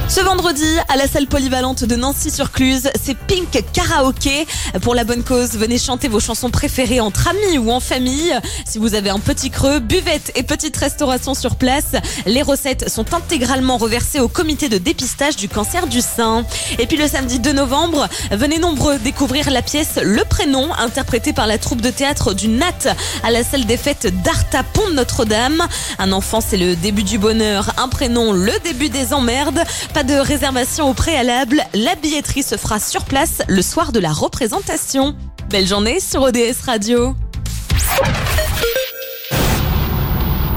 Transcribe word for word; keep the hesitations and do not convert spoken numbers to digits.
Ce vendredi, à la salle polyvalente de Nancy-sur-Cluse, c'est Pink Karaoké. Pour la bonne cause, venez chanter vos chansons préférées entre amis ou en famille. Si vous avez un petit creux, buvette et petite restauration sur place. Les recettes sont intégralement reversées au comité de dépistage du cancer du sein. Et puis le samedi deux novembre, venez nombreux découvrir la pièce Le Prénom, interprétée par la troupe de théâtre du Nat à la salle des fêtes d'Arta Pont de Notre-Dame. Un enfant, c'est le début du bonheur. Un prénom, le début des emmerdes. Pas de réservation au préalable, la billetterie se fera sur place le soir de la représentation. Belle journée sur O D S Radio.